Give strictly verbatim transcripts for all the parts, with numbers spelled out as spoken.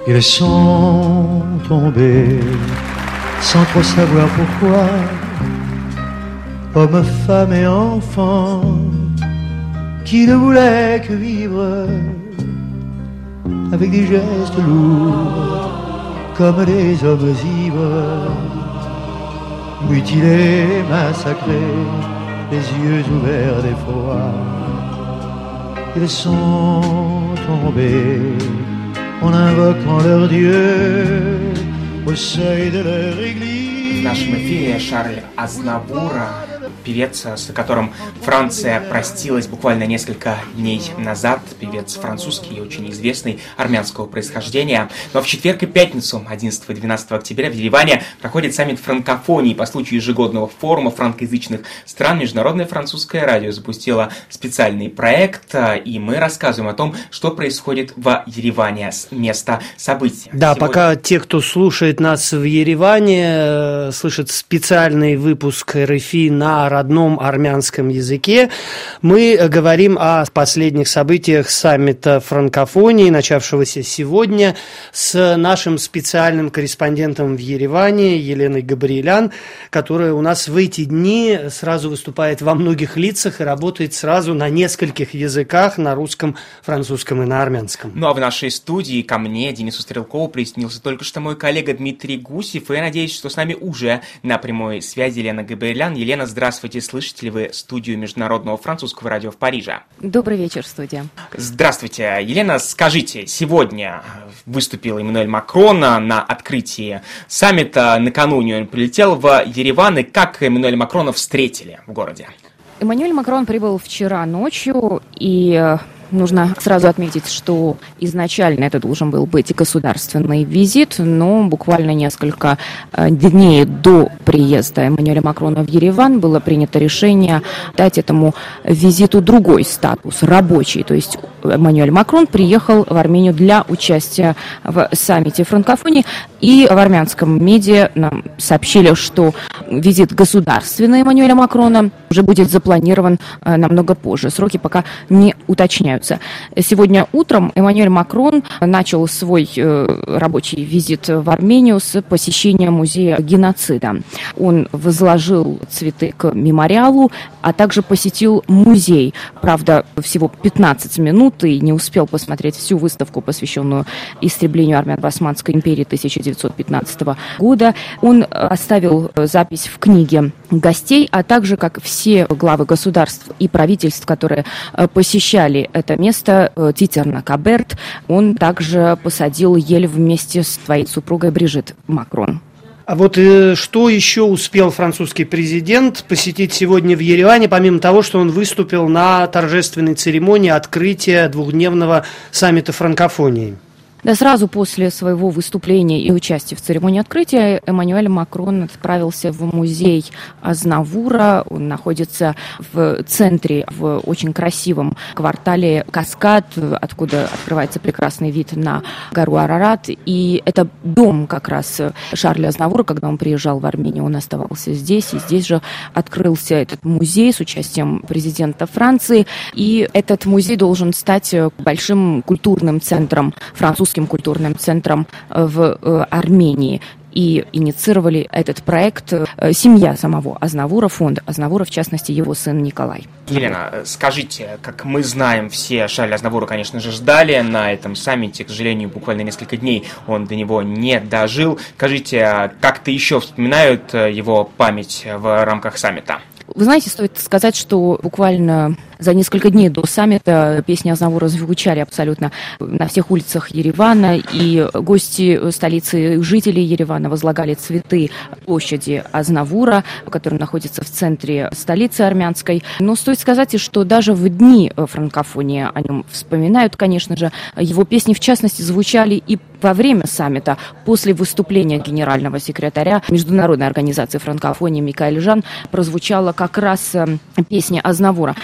Ils sont tombés sans trop savoir pourquoi, hommes, femmes et enfants qui ne voulaient que vivre avec des gestes lourds comme des hommes ivres, mutilés, massacrés, les yeux ouverts d'effroi. Ils sont tombés en invoquant leur Dieu au seuil de leur église. В нашем эфире Шарль Азнавура, певец, с которым Франция простилась буквально несколько дней назад, певец французский и очень известный, армянского происхождения. Но в четверг и пятницу, одиннадцатого и двенадцатого октября, в Ереване проходит саммит франкофонии по случаю ежегодного форума франкоязычных стран. Международное французское радио запустило специальный проект, и мы рассказываем о том, что происходит в Ереване с места события. Да, Сегодня... пока те, кто слушает нас в Ереване, слышат специальный выпуск эр эф и на родном армянском языке, мы говорим о последних событиях саммита франкофонии, начавшегося сегодня, с нашим специальным корреспондентом в Ереване Еленой Габриэлян, которая у нас в эти дни сразу выступает во многих лицах и работает сразу на нескольких языках, на русском, французском и на армянском. Ну а в нашей студии ко мне, Денису Стрелкову, присоединился только что мой коллега Дмитрий Гусев, и я надеюсь, что с нами уже на прямой связи Елена Габриэлян. Елена, здравствуйте. Слышите ли вы студию Международного французского радио в Париже? Добрый вечер, студия. Здравствуйте. Елена, скажите, сегодня выступил Эммануэль Макрон на открытии саммита. Накануне он прилетел в Ереван, и как Эммануэля Макрона встретили в городе? Эммануэль Макрон прибыл вчера ночью, и нужно сразу отметить, что изначально это должен был быть государственный визит, но буквально несколько дней до приезда Эммануэля Макрона в Ереван было принято решение дать этому визиту другой статус, рабочий. То есть Эммануэль Макрон приехал в Армению для участия в саммите франкофонии, и в армянском медиа нам сообщили, что визит государственный Эммануэля Макрона уже будет запланирован намного позже. Сроки пока не уточняются. Сегодня утром Эммануэль Макрон начал свой э, рабочий визит в Армению с посещения музея геноцида. Он возложил цветы к мемориалу, а также посетил музей. Правда, всего пятнадцать минут и не успел посмотреть всю выставку, посвященную истреблению армян в Османской империи тысяча девятьсот пятнадцатого года. Он оставил запись в книге гостей, а также, как все главы государств и правительств, которые посещали это место, Титерна Каберт, он также посадил ель вместе с своей супругой Брижит Макрон. А вот э, что еще успел французский президент посетить сегодня в Ереване, помимо того, что он выступил на торжественной церемонии открытия двухдневного саммита франкофонии? Да, сразу после своего выступления и участия в церемонии открытия Эммануэль Макрон отправился в музей Азнавура. Он находится в центре, в очень красивом квартале Каскад, откуда открывается прекрасный вид на гору Арарат. И это дом как раз Шарля Азнавура. Когда он приезжал в Армению, он оставался здесь. И здесь же открылся этот музей с участием президента Франции. И этот музей должен стать большим культурным центром французского культурным центром в Армении. И инициировали этот проект семья самого Азнавура, фонд Азнавура, в частности, его сын Николай. Елена, скажите, как мы знаем, все Шарля Азнавура, конечно же, ждали на этом саммите. К сожалению, буквально несколько дней он до него не дожил. Скажите, как-то еще вспоминают его память в рамках саммита? Вы знаете, стоит сказать, что буквально за несколько дней до саммита песни Азнавура звучали абсолютно на всех улицах Еревана, и гости столицы, жители Еревана возлагали цветы площади Азнавура, которая находится в центре столицы армянской. Но стоит сказать, что даже в дни франкофонии о нем вспоминают, конечно же. Его песни, в частности, звучали и во время саммита, после выступления генерального секретаря Международной организации франкофонии Микаэль Жан прозвучала как раз песня Азнавура. Ну и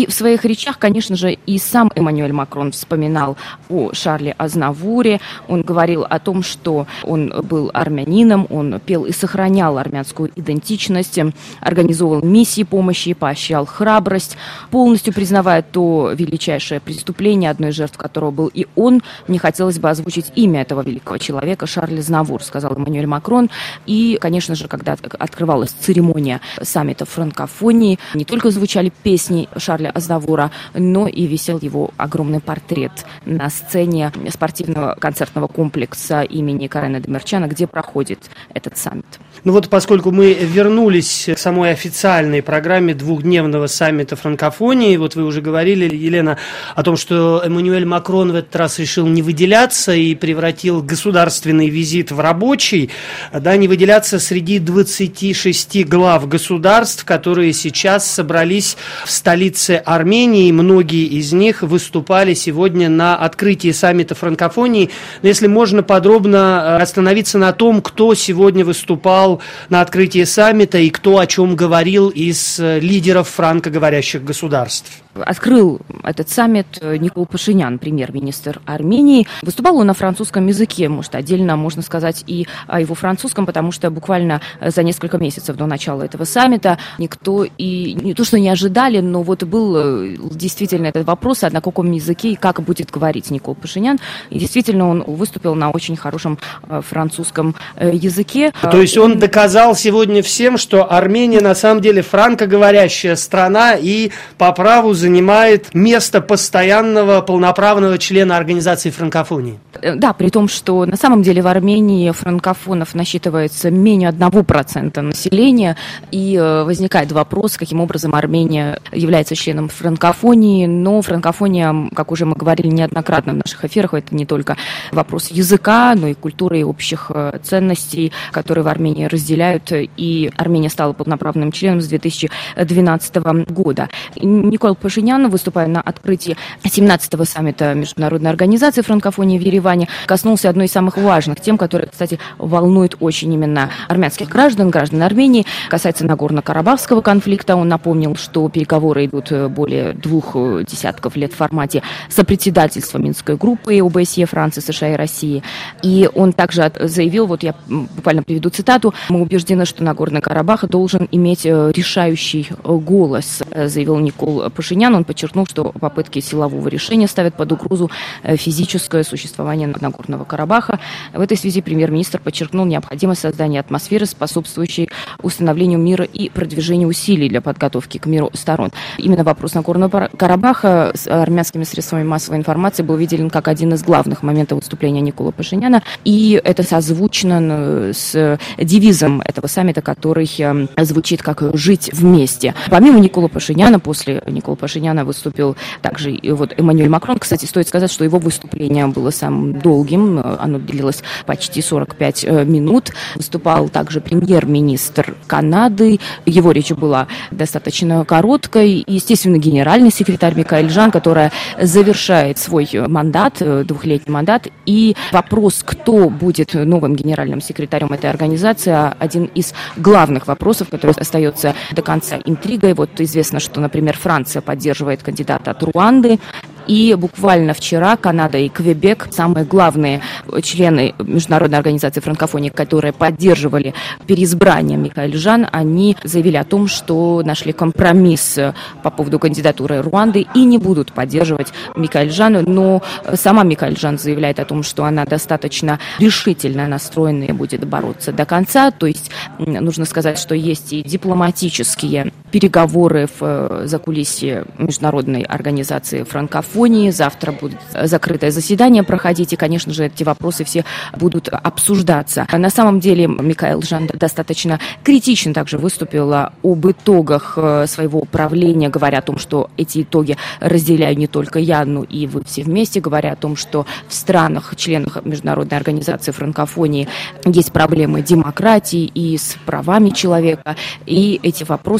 И в своих речах, конечно же, и сам Эммануэль Макрон вспоминал о Шарле Азнавуре. Он говорил о том, что он был армянином, он пел и сохранял армянскую идентичность, организовывал миссии помощи, поощрял храбрость, полностью признавая то величайшее преступление, одной из жертв которого был и он. Мне хотелось бы озвучить имя этого великого человека, Шарль Азнавур, сказал Эммануэль Макрон. И, конечно же, когда открывалась церемония саммита франкофонии, не только звучали песни Шарля Азнавура, но и висел его огромный портрет на сцене спортивного концертного комплекса имени Карена Демирчана, где проходит этот саммит. Ну вот, поскольку мы вернулись к самой официальной программе двухдневного саммита франкофонии, вот вы уже говорили, Елена, о том, что Эммануэль Макрон в этот раз решил не выделяться и превратил государственный визит в рабочий, да, не выделяться среди двадцати шести глав государств, которые сейчас собрались в столице Армении. Многие из них выступали сегодня на открытии саммита франкофонии. Но если можно подробно остановиться на том, кто сегодня выступал на открытии саммита и кто о чем говорил из лидеров франкоговорящих государств. Открыл этот саммит Никол Пашинян, премьер-министр Армении. Выступал он на французском языке, может, отдельно можно сказать и о его французском, потому что буквально за несколько месяцев до начала этого саммита никто и не то, что не ожидали, но вот был действительно этот вопрос, а на каком языке и как будет говорить Никол Пашинян. И действительно он выступил на очень хорошем французском языке. То есть он доказал сегодня всем, что Армения на самом деле франкоговорящая страна и по праву занимает место постоянного полноправного члена организации франкофонии. Да, при том, что на самом деле в Армении франкофонов насчитывается менее одного процента населения, и возникает вопрос, каким образом Армения является членом франкофонии, но франкофония, как уже мы говорили неоднократно в наших эфирах, это не только вопрос языка, но и культуры и общих ценностей, которые в Армении разделяют, и Армения стала полноправным членом с две тысячи двенадцатого года. Никол Пашинян, выступая на открытии семнадцатого саммита Международной организации франкофонии в Ереване, коснулся одной из самых важных тем, которая, кстати, волнует очень именно армянских граждан, граждан Армении. Касается Нагорно-Карабахского конфликта. Он напомнил, что переговоры идут более двух десятков лет в формате сопредседательства Минской группы ОБСЕ, Франции, США и России. И он также заявил, вот я буквально приведу цитату: «Мы убеждены, что Нагорный Карабах должен иметь решающий голос», заявил Никол Пашинян. Он подчеркнул, что попытки силового решения ставят под угрозу физическое существование Нагорного Карабаха. В этой связи премьер-министр подчеркнул необходимость создания атмосферы, способствующей установлению мира и продвижению усилий для подготовки к миру сторон. Именно вопрос Нагорного Карабаха с армянскими средствами массовой информации был выделен как один из главных моментов выступления Никола Пашиняна, и это созвучно с девизом этого саммита, который звучит как «жить вместе». Помимо Никола Пашиняна, после Никола Пашиняна выступил также и вот Эммануэль Макрон. Кстати, стоит сказать, что его выступление было самым долгим, оно длилось почти сорок пять минут. Выступал также премьер-министр Канады, его речь была достаточно короткой. И, естественно, генеральный секретарь Микаэль Жан, которая завершает свой мандат, двухлетний мандат. И вопрос, кто будет новым генеральным секретарем этой организации, один из главных вопросов, который остается до конца интригой. Вот известно, что, например, Франция поддерживает кандидата от Руанды. И буквально вчера Канада и Квебек, самые главные члены Международной организации франкофонии, которые поддерживали переизбрание Микаэль Жан, они заявили о том, что нашли компромисс по поводу кандидатуры Руанды и не будут поддерживать Микаэль Жан. Но сама Микаэль Жан заявляет о том, что она достаточно решительно настроена и будет бороться до конца. То есть нужно сказать, что есть и дипломатические переговоры в закулисье Международной организации франкофонии. Завтра будет закрытое заседание проходить, и, конечно же, эти вопросы все будут обсуждаться. На самом деле Микаэль Жан достаточно критично также выступила об итогах своего правления, говоря о том, что эти итоги разделяю не только я, но и вы все вместе, говоря о том, что в странах, членах Международной организации франкофонии есть проблемы демократии и с правами человека, и эти вопросы, конечно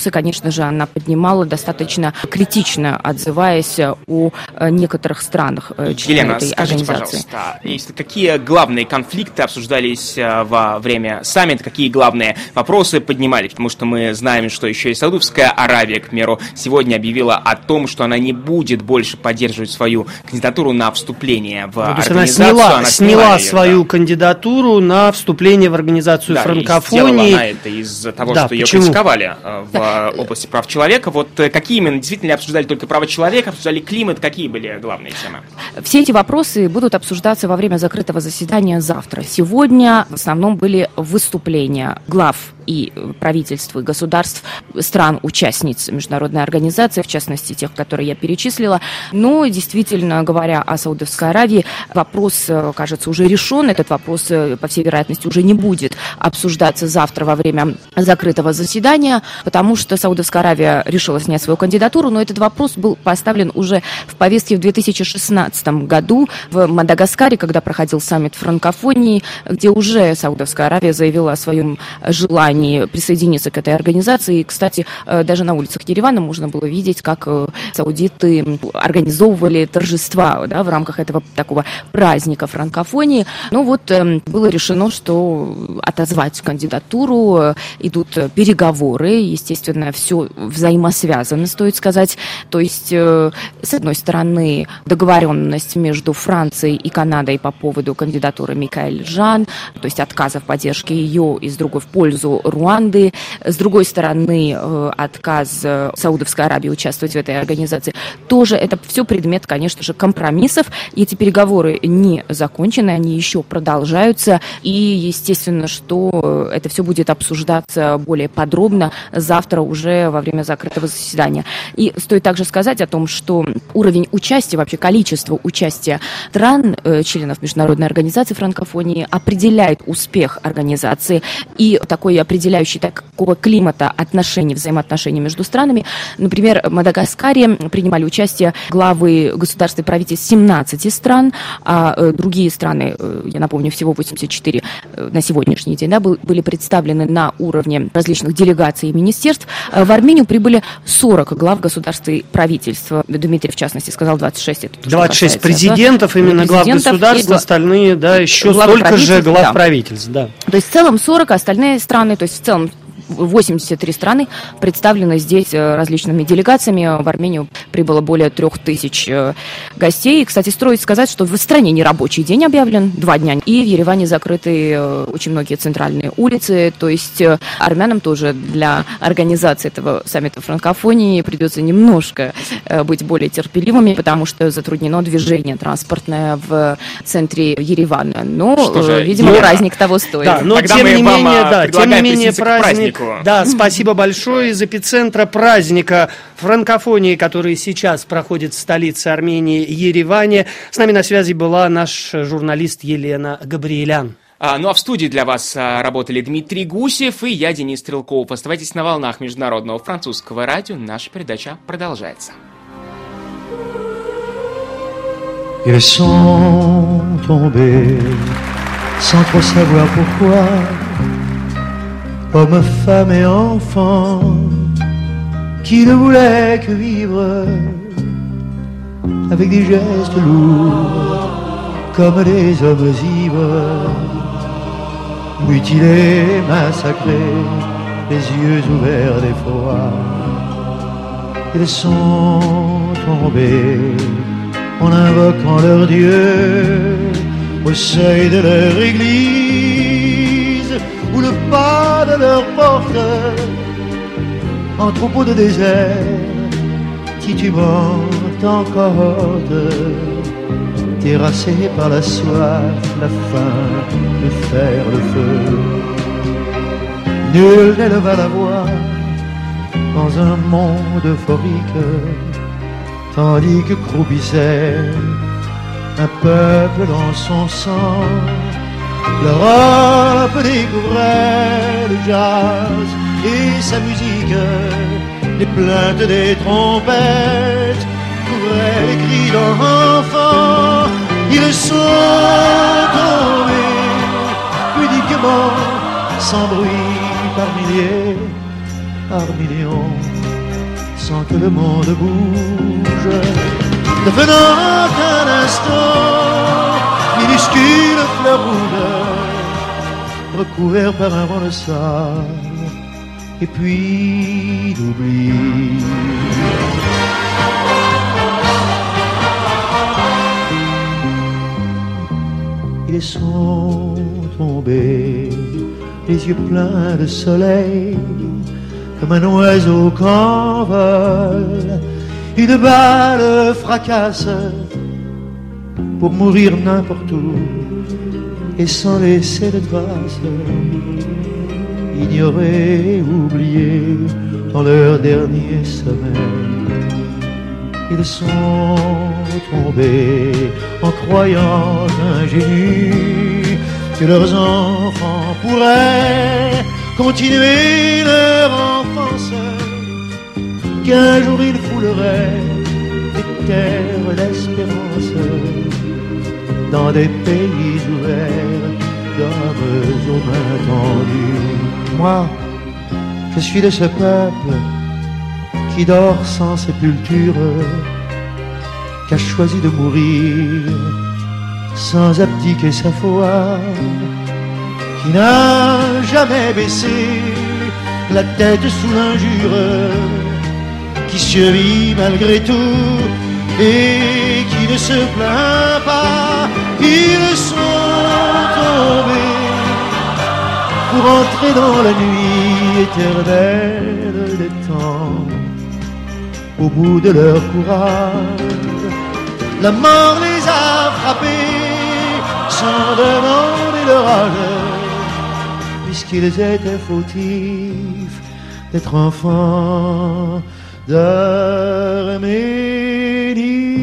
конечно же, она поднимала достаточно критично, отзываясь о некоторых странах членов Елена, этой скажите, организации. пожалуйста, если какие главные конфликты обсуждались во время саммита, какие главные вопросы поднимались? Потому что мы знаем, что еще и Саудовская Аравия, к примеру, сегодня объявила о том, что она не будет больше поддерживать свою кандидатуру на вступление в ну, организацию. Она сняла, она сняла, сняла ее, свою да. кандидатуру на вступление в организацию да, франкофонии. И сделала она это из-за того, да, что ее почему? критиковали в да. области прав человека. Вот какие именно действительно обсуждали только права человека, обсуждали климат, какие были главные темы? Все эти вопросы будут обсуждаться во время закрытого заседания завтра. Сегодня в основном были выступления глав и правительств, и государств, стран-участниц международной организации, в частности, тех, которые я перечислила. Но, действительно говоря о Саудовской Аравии, вопрос, кажется, уже решен. Этот вопрос, по всей вероятности, уже не будет обсуждаться завтра во время закрытого заседания, потому что Саудовская Аравия решила снять свою кандидатуру, но этот вопрос был поставлен уже в повестке в две тысячи шестнадцатом году в Мадагаскаре, когда проходил саммит франкофонии, где уже Саудовская Аравия заявила о своем желании присоединиться к этой организации. И, кстати, даже на улицах Еревана можно было видеть, как саудиты организовывали торжества, да, в рамках этого такого праздника франкофонии. Ну вот было решено, что отозвать кандидатуру, идут переговоры, естественно, все взаимосвязано, стоит сказать. То есть, с одной стороны, договоренность между Францией и Канадой по поводу кандидатуры Микаэль Жан, то есть отказа в поддержке ее, и с другой в пользу Руанды. С другой стороны, отказ Саудовской Аравии участвовать в этой организации. Тоже это все предмет, конечно же, компромиссов. И эти переговоры не закончены, они еще продолжаются. И, естественно, что это все будет обсуждаться более подробно завтра уже во время закрытого заседания. И стоит также сказать о том, что уровень участия, вообще количество участия стран, членов международной организации франкофонии определяет успех организации. И такой определяющий такого климата отношений, взаимоотношений между странами. Например, в Мадагаскаре принимали участие главы государств и правительств семнадцати стран, а другие страны, я напомню, всего восемьдесят четыре на сегодняшний день, да, были представлены на уровне различных делегаций и министерств. В Армению прибыли сорок глав государств и правительств. Дмитрий, в частности, сказал двадцать шесть. Это то, двадцать шесть касается, президентов, да, именно глав президентов государств, и... остальные, да, еще главы столько же глав да. правительств, да. То есть в целом сорок, остальные страны, то есть в целом восемьдесят три страны представлены здесь различными делегациями. В Армению прибыло более трех тысяч гостей. Кстати, стоит сказать, что в стране нерабочий день объявлен, два дня. И в Ереване закрыты очень многие центральные улицы. То есть армянам тоже для организации этого саммита франкофонии придется немножко быть более терпеливыми, потому что затруднено движение транспортное в центре Еревана. Но, же, видимо, Елена, праздник того стоит. Да, но Тогда тем не вам, менее, да, тем не менее праздник. Да, спасибо большое. Из эпицентра праздника франкофонии, который сейчас проходит в столице Армении, Ереване. С нами на связи была наш журналист Елена Габриэлян. А, ну а в студии для вас а, работали Дмитрий Гусев и я, Денис Стрелков. Оставайтесь на волнах Международного французского радио. Наша передача продолжается. Ils sont tombés sans trop savoir pourquoi. Hommes, femmes et enfants qui ne voulaient que vivre avec des gestes lourds comme des hommes ivres, mutilés, massacrés, les yeux ouverts d'effroi. Ils sont tombés en invoquant leur Dieu au seuil de leur église ou le pas de leur porte en troupeau de désert titubant en cohorte, terrassés par la soif, la faim de faire le feu. Nul n'éleva la voix dans un monde euphorique, tandis que croupissait un peuple dans son sang. L'Europe découvrait le jazz et sa musique, les plaintes des trompettes couvraient les cris d'enfants. Ils sont tombés pudiquement, sans bruit, par milliers, par millions. sans que le monde bouge, devenant un instant minuscule fleur rouge, recouvert par un vent de sable, et puis d'oubli. Ils sont tombés, les yeux pleins de soleil, comme un oiseau qu'envole une balle fracasse, pour mourir n'importe où et sans laisser de traces, ignorés, oubliés dans leur dernier sommeil. Ils sont tombés en croyant ingénus que leurs enfants pourraient continuer leur enfance, qu'un jour ils fouleraient des terres d'espérance dans des pays ouverts d'hommes aux mains tendues. Moi, je suis de ce peuple qui dort sans sépulture, qui a choisi de mourir sans abdiquer sa foi, qui n'a jamais baissé la tête sous l'injure, qui survit malgré tout et qui ne se plaint pas. Ils sont tombés pour entrer dans la nuit éternelle des temps. Au bout de leur courage, la mort les a frappés sans demander leur âge, puisqu'ils étaient fautifs d'être enfants d'Arménie.